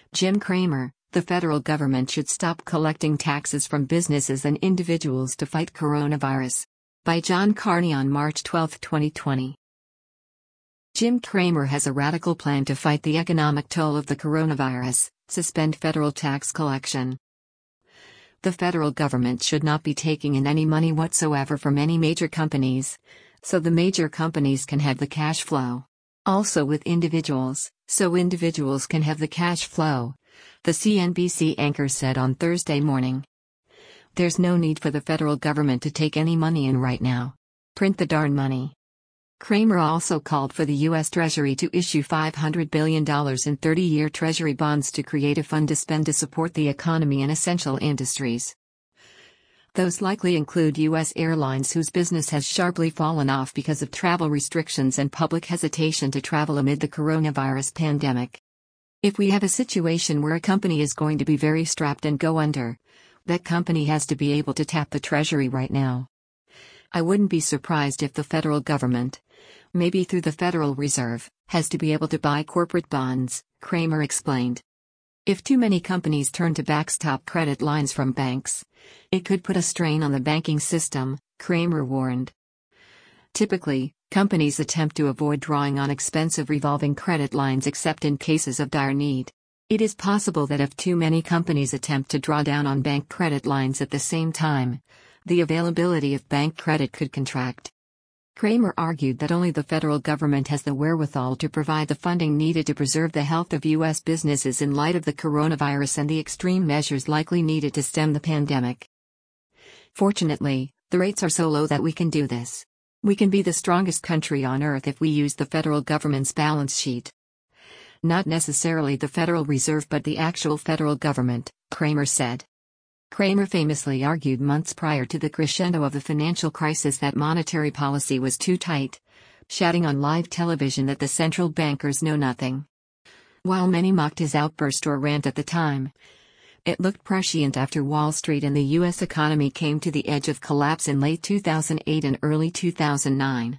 Jim Cramer, the federal government should stop collecting taxes from businesses and individuals to fight coronavirus. By John Carney on March 12, 2020. Jim Cramer has a radical plan to fight the economic toll of the coronavirus: suspend federal tax collection. The federal government should not be taking in any money whatsoever from any major companies, so the major companies can have the cash flow. Also with individuals, so individuals can have the cash flow, the CNBC anchor said on Thursday morning. There's no need for the federal government to take any money in right now. Print the darn money. Cramer also called for the U.S. Treasury to issue $500 billion in 30-year Treasury bonds to create a fund to spend to support the economy and essential industries. Those likely include U.S. airlines, whose business has sharply fallen off because of travel restrictions and public hesitation to travel amid the coronavirus pandemic. If we have a situation where a company is going to be very strapped and go under, that company has to be able to tap the Treasury right now. I wouldn't be surprised if the federal government, maybe through the Federal Reserve, has to be able to buy corporate bonds, Cramer explained. If too many companies turn to backstop credit lines from banks, it could put a strain on the banking system, Cramer warned. Typically, companies attempt to avoid drawing on expensive revolving credit lines except in cases of dire need. It is possible that if too many companies attempt to draw down on bank credit lines at the same time, the availability of bank credit could contract. Cramer argued that only the federal government has the wherewithal to provide the funding needed to preserve the health of U.S. businesses in light of the coronavirus and the extreme measures likely needed to stem the pandemic. Fortunately, the rates are so low that we can do this. We can be the strongest country on earth if we use the federal government's balance sheet. Not necessarily the Federal Reserve but the actual federal government, Cramer said. Cramer famously argued months prior to the crescendo of the financial crisis that monetary policy was too tight, shouting on live television that the central bankers know nothing. While many mocked his outburst or rant at the time, it looked prescient after Wall Street and the U.S. economy came to the edge of collapse in late 2008 and early 2009.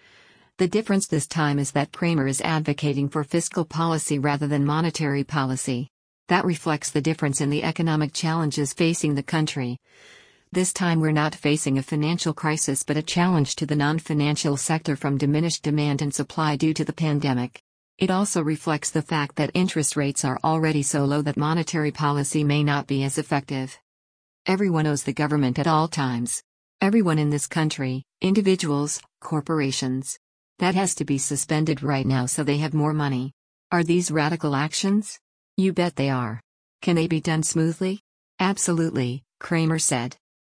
The difference this time is that Cramer is advocating for fiscal policy rather than monetary policy. That reflects the difference in the economic challenges facing the country. This time we're not facing a financial crisis but a challenge to the non-financial sector from diminished demand and supply due to the pandemic. It also reflects the fact that interest rates are already so low that monetary policy may not be as effective. Everyone owes the government at all times. Everyone in this country, individuals, corporations. That has to be suspended right now so they have more money. Are these radical actions? You bet they are. Can they be done smoothly? Absolutely, Cramer said.